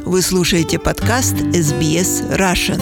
Вы слушаете подкаст SBS Russian.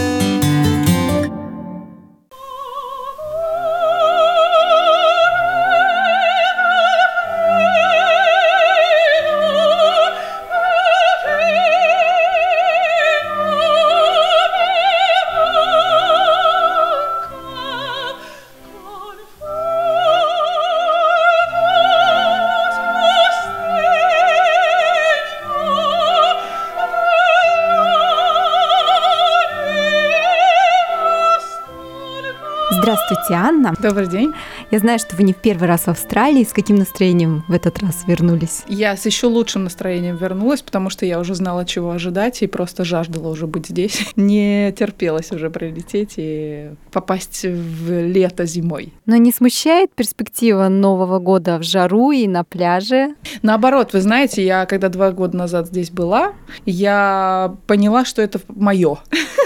Здравствуйте, Анна. Добрый день. Я знаю, что вы не в первый раз в Австралии. С каким настроением в этот раз вернулись? Я с еще лучшим настроением вернулась, потому что я уже знала, чего ожидать, и просто жаждала уже быть здесь. Не терпелось уже прилететь и попасть в лето зимой. Но не смущает перспектива Нового года в жару и на пляже? Наоборот, вы знаете, я когда 2 года назад здесь была, я поняла, что это моё.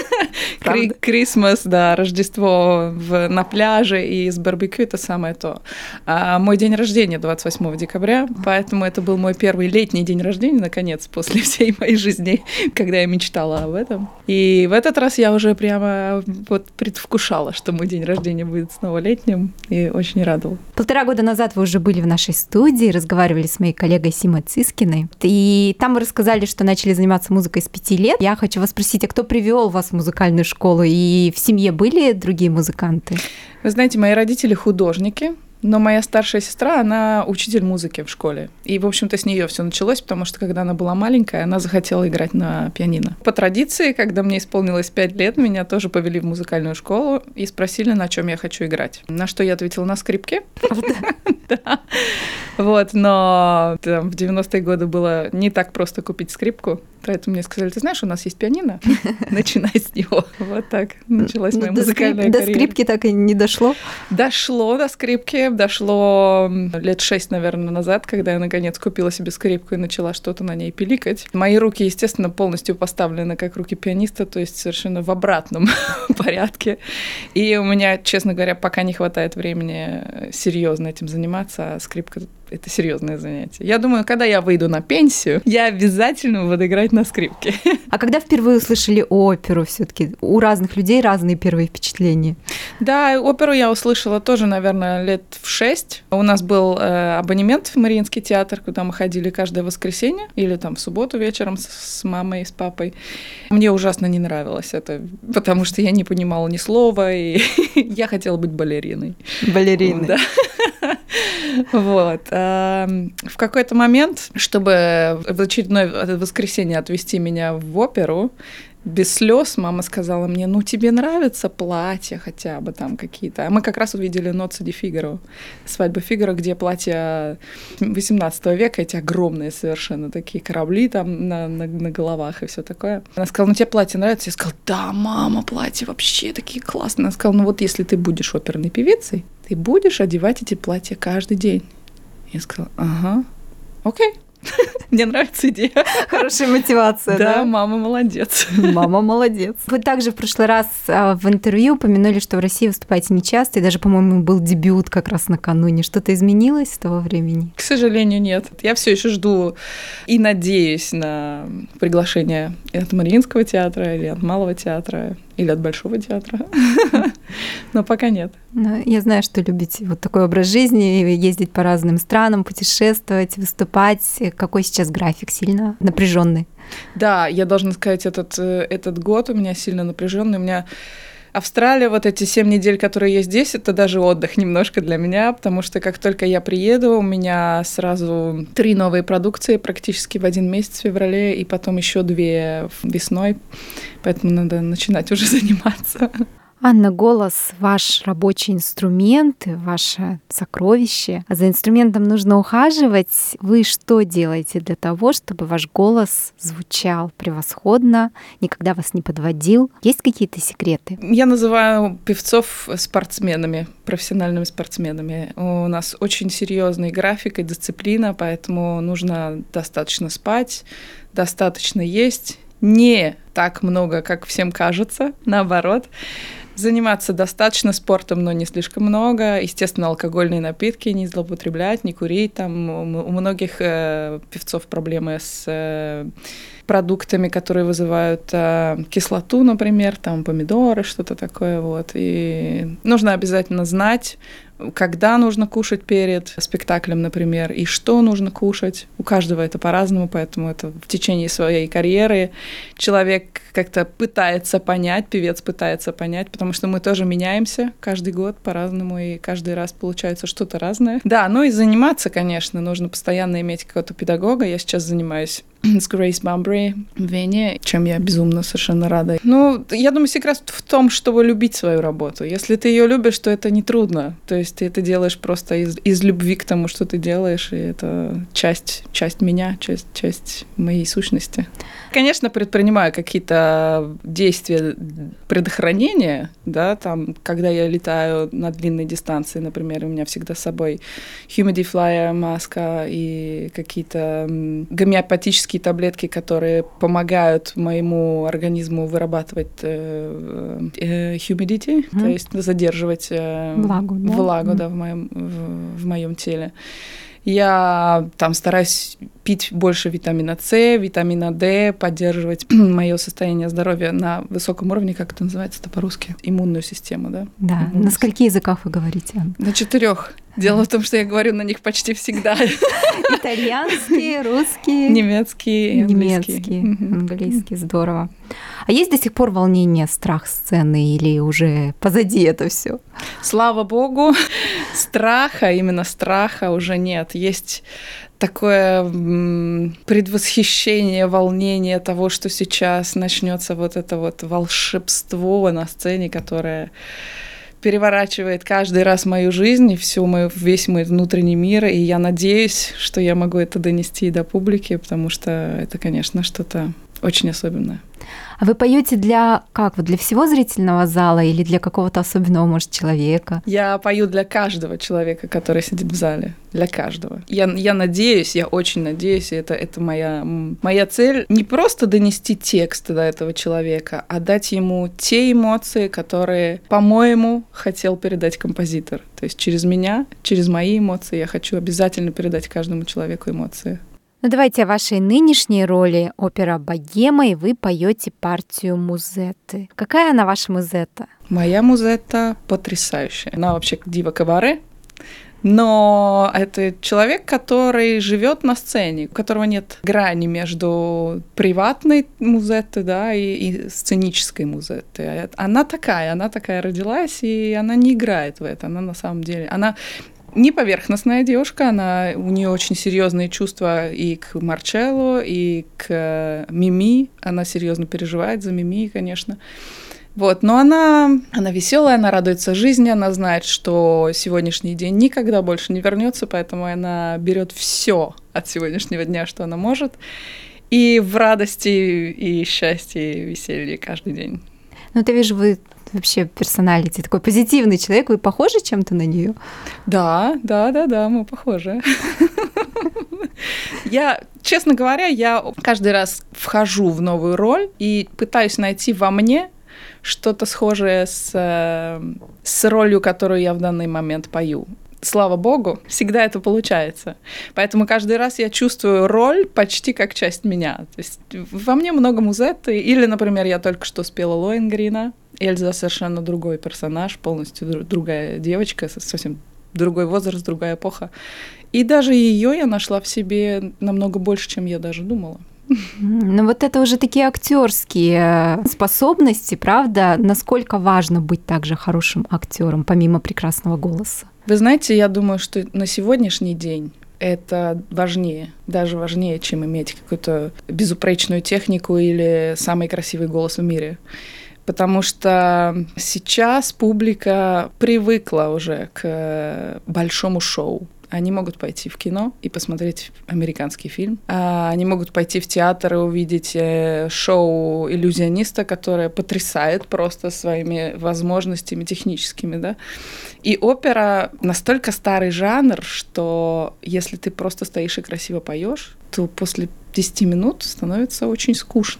Крисмас, да, Рождество на пляже и с барбекю — это самое то. А мой день рождения 28 декабря, поэтому это был мой первый летний день рождения, наконец, после всей моей жизни, когда я мечтала об этом. И в этот раз я уже прямо вот предвкушала, что мой день рождения будет снова летним, и очень радовала. 1,5 года назад вы уже были в нашей студии, разговаривали с моей коллегой Симой Цискиной, и там вы рассказали, что начали заниматься музыкой с 5 лет. Я хочу вас спросить, а кто привел вас в музыкальную школу, и в семье были другие музыканты? Вы знаете, мои родители художники, но моя старшая сестра, она учитель музыки в школе. И, в общем-то, с нее все началось, потому что, когда она была маленькая, она захотела играть на пианино. По традиции, когда мне исполнилось 5 лет, меня тоже повели в музыкальную школу и спросили, на чем я хочу играть. На что я ответила: на скрипке. Да. Вот, но в 90-е годы было не так просто купить скрипку, поэтому мне сказали: ты знаешь, у нас есть пианино, начинай с него. Вот так началась моя музыкальная карьера. До скрипки так и не дошло? Дошло до скрипки, дошло лет 6, наверное, назад, когда я, наконец, купила себе скрипку и начала что-то на ней пиликать. Мои руки, естественно, полностью поставлены как руки пианиста, то есть совершенно в обратном порядке. И у меня, честно говоря, пока не хватает времени серьезно этим заниматься, а скрипка — это серьезное занятие. Я думаю, когда я выйду на пенсию, я обязательно буду играть на скрипке. А когда впервые услышали оперу, все-таки у разных людей разные первые впечатления? Да, оперу я услышала тоже, наверное, лет в 6. У нас был абонемент в Мариинский театр, куда мы ходили каждое воскресенье или там в субботу вечером с мамой и с папой. Мне ужасно не нравилось это, потому что я не понимала ни слова, и я хотела быть балериной. Балериной. Да. Вот. В какой-то момент, чтобы в очередное воскресенье отвезти меня в оперу, без слез мама сказала мне: ну, тебе нравятся платья хотя бы там какие-то? А мы как раз увидели «Ноцци ди Фигаро», «Свадьба Фигаро», где платья 18 века, эти огромные совершенно такие корабли там на головах и все такое. Она сказала: ну, тебе платье нравится? Я сказала: да, мама, платья вообще такие классные. Она сказала: ну, вот если ты будешь оперной певицей, ты будешь одевать эти платья каждый день. Я сказала: ага, окей. Мне нравится идея. Хорошая мотивация, да? Да, мама молодец. Мама молодец. Вы также в прошлый раз в интервью упомянули, что в России выступаете нечасто, и даже, по-моему, был дебют как раз накануне. Что-то изменилось с того времени? К сожалению, нет. Я все еще жду и надеюсь на приглашение от Мариинского театра или от Малого театра, или от Большого театра. Но пока нет. Я знаю, что любите вот такой образ жизни, ездить по разным странам, путешествовать, выступать. Какой сейчас график? Сильно напряженный? Да, я должна сказать, этот год у меня сильно напряженный. У меня Австралия, вот эти 7 недель, которые я здесь, это даже отдых немножко для меня, потому что как только я приеду, у меня сразу 3 новые продукции практически в 1 месяц в феврале, и потом еще 2 весной, поэтому надо начинать уже заниматься. Анна, голос — ваш рабочий инструмент, ваше сокровище. А за инструментом нужно ухаживать. Вы что делаете для того, чтобы ваш голос звучал превосходно, никогда вас не подводил? Есть какие-то секреты? Я называю певцов спортсменами, профессиональными спортсменами. У нас очень серьезный график и дисциплина, поэтому нужно достаточно спать, достаточно есть. Не так много, как всем кажется, наоборот. Заниматься достаточно спортом, но не слишком много. Естественно, алкогольные напитки не злоупотреблять, не курить. Там у многих певцов проблемы с продуктами, которые вызывают кислоту, например, там помидоры, что-то такое. Вот. И нужно обязательно знать, когда нужно кушать перед спектаклем, например, и что нужно кушать. У каждого это по-разному, поэтому это в течение своей карьеры человек как-то пытается понять, певец пытается понять, потому что мы тоже меняемся каждый год по-разному, и каждый раз получается что-то разное. Да, ну и заниматься, конечно, нужно постоянно иметь какого-то педагога. Я сейчас занимаюсь с Грейс Бамбри в Вене, чем я безумно совершенно рада. Ну, я думаю, секрет в том, чтобы любить свою работу. Если ты ее любишь, то это нетрудно. То есть ты это делаешь просто из любви к тому, что ты делаешь, и это часть меня, часть моей сущности. Конечно, предпринимаю какие-то действия предохранения, да, там, когда я летаю на длинной дистанции, например, у меня всегда с собой humidifier, маска и какие-то гомеопатические таблетки, которые помогают моему организму вырабатывать humidity, то есть задерживать влагу, да, в моем теле. Я там стараюсь пить больше витамина С, витамина D, поддерживать мое состояние здоровья на высоком уровне, как это называется по-русски, иммунную систему, да? Да. На скольких языках вы говорите, Анна? На 4. Дело в том, что я говорю на них почти всегда. Итальянский, русский, немецкий, английский. Здорово. А есть до сих пор волнение, страх сцены или уже позади это все? Слава богу, именно страха уже нет. Есть такое предвосхищение, волнение того, что сейчас начнется вот это вот волшебство на сцене, которое переворачивает каждый раз мою жизнь и весь мой внутренний мир, и я надеюсь, что я могу это донести до публики, потому что это, конечно, что-то очень особенное. А вы поете для всего зрительного зала или для какого-то особенного, может, человека? Я пою для каждого человека, который сидит в зале. Для каждого. Я надеюсь, я очень надеюсь, и это моя цель, не просто донести текст до этого человека, а дать ему те эмоции, которые, по-моему, хотел передать композитор. То есть через меня, через мои эмоции я хочу обязательно передать каждому человеку эмоции. Ну давайте о вашей нынешней роли опера «Богема», и вы поете партию Музетты. Какая она ваша Музетта? Моя Музетта потрясающая. Она вообще дива кабаре, но это человек, который живет на сцене, у которого нет грани между приватной Музеттой, да, и сценической Музеттой. Она такая родилась, и она не играет в это. Она на самом деле... Она не поверхностная девушка, у нее очень серьезные чувства и к Марчелло, и к Мими. Она серьезно переживает за Мими, конечно. Вот, но она веселая, она радуется жизни, она знает, что сегодняшний день никогда больше не вернется, поэтому она берет все от сегодняшнего дня, что она может, и в радости, и счастье, и веселье каждый день. Ну, ты вижу, вы вообще персоналити, такой позитивный человек. Вы похожи чем-то на нее? Да, мы похожи. Честно говоря, я каждый раз вхожу в новую роль и пытаюсь найти во мне что-то схожее с ролью, которую я в данный момент пою. Слава богу, всегда это получается. Поэтому каждый раз я чувствую роль почти как часть меня. То есть во мне много Музетты. Или, например, я только что спела Лоенгрина. Эльза совершенно другой персонаж, полностью другая девочка, совсем другой возраст, другая эпоха. И даже ее я нашла в себе намного больше, чем я даже думала. Ну вот это уже такие актерские способности, правда? Насколько важно быть также хорошим актером, помимо прекрасного голоса? Вы знаете, я думаю, что на сегодняшний день это важнее, даже важнее, чем иметь какую-то безупречную технику или самый красивый голос в мире. Потому что сейчас публика привыкла уже к большому шоу. Они могут пойти в кино и посмотреть американский фильм. Они могут пойти в театр и увидеть шоу иллюзиониста, которое потрясает просто своими возможностями техническими, да. И опера настолько старый жанр, что если ты просто стоишь и красиво поешь, то после 10 минут становится очень скучно.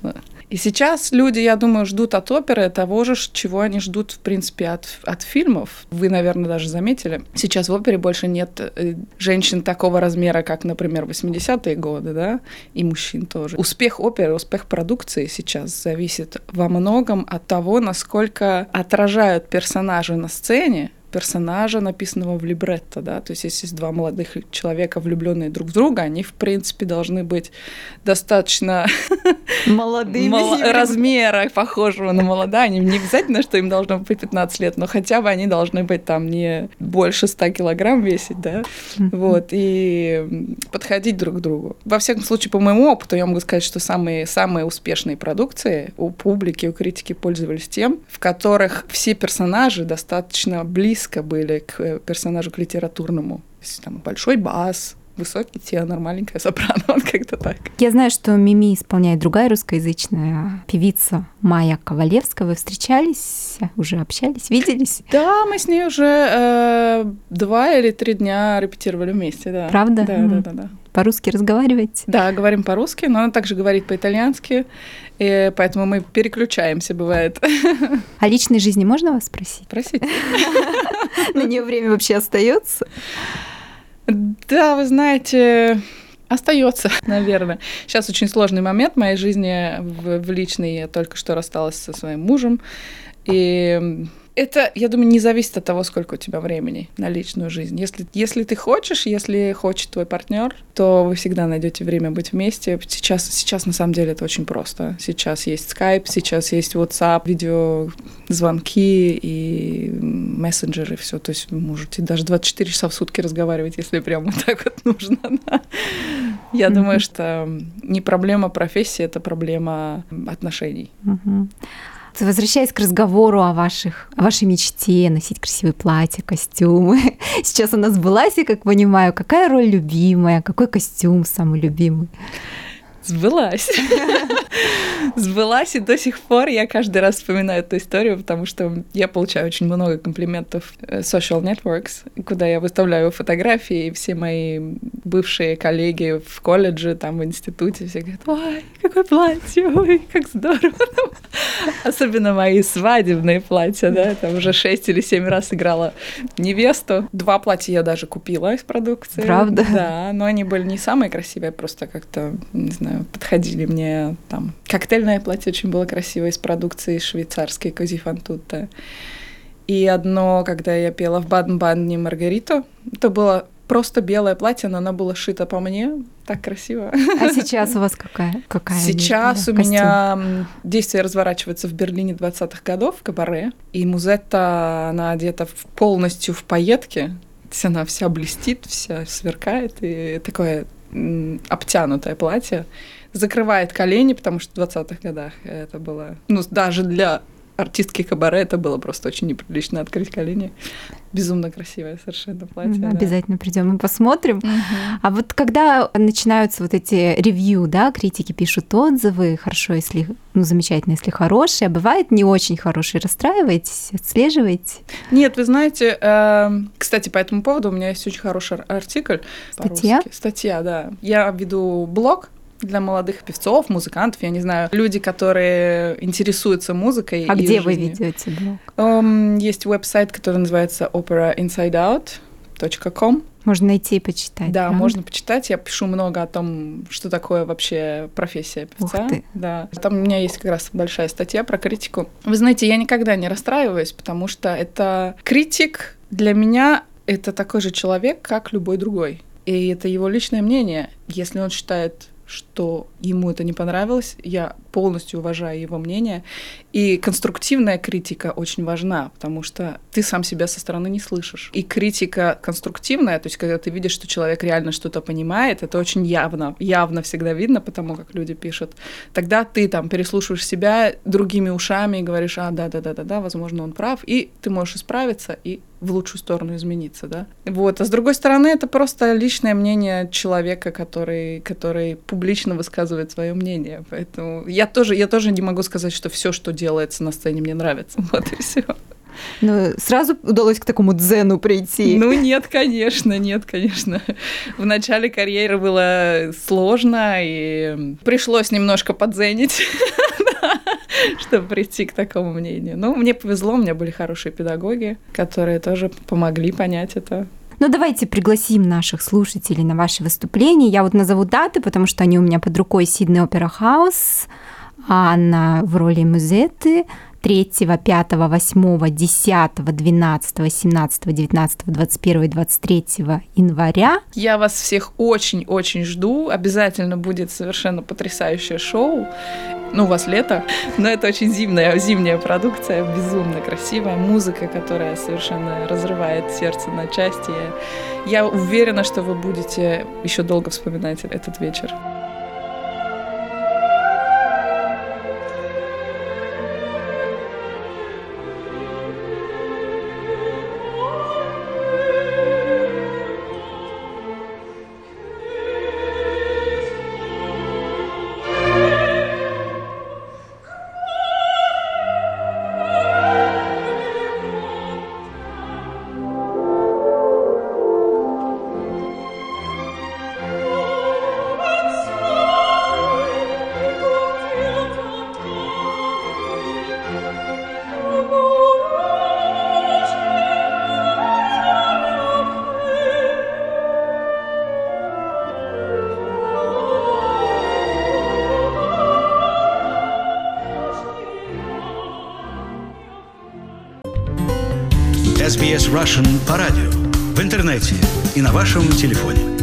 И сейчас люди, я думаю, ждут от оперы того же, чего они ждут, в принципе, от фильмов. Вы, наверное, даже заметили. Сейчас в опере больше нет женщин такого размера, как, например, 80-е годы, да, и мужчин тоже. Успех оперы, успех продукции сейчас зависит во многом от того, насколько отражают персонажи на сцене персонажа, написанного в либретто, да, то есть если есть два молодых человека, влюбленные друг в друга, они, в принципе, должны быть достаточно молодыми размера, похожего на молодая. Не обязательно, что им должно быть 15 лет, но хотя бы они должны быть там не больше 100 килограмм весить, да, вот, и подходить друг к другу. Во всяком случае, по моему опыту, я могу сказать, что самые успешные продукции у публики, у критики пользовались тем, в которых все персонажи достаточно близко были к персонажу, к литературному. То есть там большой бас, высокий тенор, маленькая сопрано, вот как-то так. Я знаю, что Мими исполняет другая русскоязычная певица Майя Ковалевская. Вы встречались, уже общались, виделись? Да, мы с ней уже 2 или 3 дня репетировали вместе, да. Правда? Да. По-русски разговариваете? Да, говорим по-русски, но она также говорит по-итальянски, и поэтому мы переключаемся, бывает. О личной жизни можно вас спросить? Спросите. На нее время вообще остается? Да, вы знаете, остается, наверное. Сейчас очень сложный момент в моей жизни, в личной. Я только что рассталась со своим мужем, и это, я думаю, не зависит от того, сколько у тебя времени на личную жизнь. Если ты хочешь, если хочет твой партнер, то вы всегда найдете время быть вместе. Сейчас на самом деле это очень просто. Сейчас есть Skype, сейчас есть WhatsApp, видеозвонки и мессенджеры, все. То есть вы можете даже 24 часа в сутки разговаривать, если прям вот так вот нужно. Да? Я думаю, что не проблема профессии, это проблема отношений. Возвращаясь к разговору о вашей мечте носить красивые платья, костюмы. Сейчас она сбылась, я как понимаю. Какая роль любимая? Какой костюм самый любимый? Сбылась. Сбылась, и до сих пор я каждый раз вспоминаю эту историю, потому что я получаю очень много комплиментов social networks, куда я выставляю фотографии, и все мои бывшие коллеги в колледже, там, в институте, все говорят: ой, какое платье, ой, как здорово. Особенно мои свадебные платья, да, там уже 6 или 7 раз играла невесту. 2 платья я даже купила из продукции. Правда? Да, но они были не самые красивые, просто как-то, не знаю, подходили мне там. Коктейльное платье очень было красивое из продукции швейцарской Così fan tutte. И одно, когда я пела в Баден-Бадене Маргариту, это было просто белое платье, но оно было шито по мне. Так красиво. А сейчас у вас какая? Сейчас у меня действие разворачивается в Берлине 20-х годов, в кабаре. И Музетта, она одета полностью в пайетки. То есть она вся блестит, вся сверкает. И такое обтянутое платье. Закрывает колени, потому что в 20-х годах это было... Ну, даже для артистки кабаре это было просто очень неприлично открыть колени. Безумно красивое совершенно платье. Обязательно придем и посмотрим. А вот когда начинаются вот эти ревью, да, критики пишут отзывы, хорошо, если, замечательно, если хорошие, а бывает не очень хорошие, расстраиваетесь, отслеживаете? Нет, вы знаете, кстати, по этому поводу у меня есть очень хороший артикль. Статья? Статья, да. Я веду блог для молодых певцов, музыкантов, я не знаю, люди, которые интересуются музыкой. А где вы ведете блог? Есть веб-сайт, который называется operainsideout.com. Можно найти и почитать. Да, правда? можно почитать. Я пишу много о том, что такое вообще профессия певца. Ух ты. Да. Там у меня есть как раз большая статья про критику. Вы знаете, я никогда не расстраиваюсь, потому что это критик для меня это такой же человек, как любой другой. И это его личное мнение. Если он считает, что ему это не понравилось, я полностью уважаю его мнение. И конструктивная критика очень важна, потому что ты сам себя со стороны не слышишь. И критика конструктивная, то есть когда ты видишь, что человек реально что-то понимает, это очень явно всегда видно, потому как люди пишут. Тогда ты там переслушиваешь себя другими ушами и говоришь: да, возможно, он прав, и ты можешь исправиться и в лучшую сторону измениться, да. Вот. А с другой стороны, это просто личное мнение человека, который публично высказывает свое мнение. Поэтому я тоже не могу сказать, что все, что делается на сцене, мне нравится. Вот и все. Ну, сразу удалось к такому дзену прийти. Ну, нет, конечно. В начале карьеры было сложно, и пришлось немножко подзенить. чтобы прийти к такому мнению. Но мне повезло, у меня были хорошие педагоги, которые тоже помогли понять это. Ну, давайте пригласим наших слушателей на ваши выступления. Я вот назову даты, потому что они у меня под рукой. Сидней Опера Хаус, Анна в роли Музетты, 3, 5, 8, 10, 12, 17, 19, 21 и 23 января. Я вас всех очень-очень жду. Обязательно будет совершенно потрясающее шоу. Ну, у вас лето, но это очень зимняя продукция, безумно красивая музыка, которая совершенно разрывает сердце на части. Я уверена, что вы будете еще долго вспоминать этот вечер. SBS Russian по радио, в интернете и на вашем телефоне.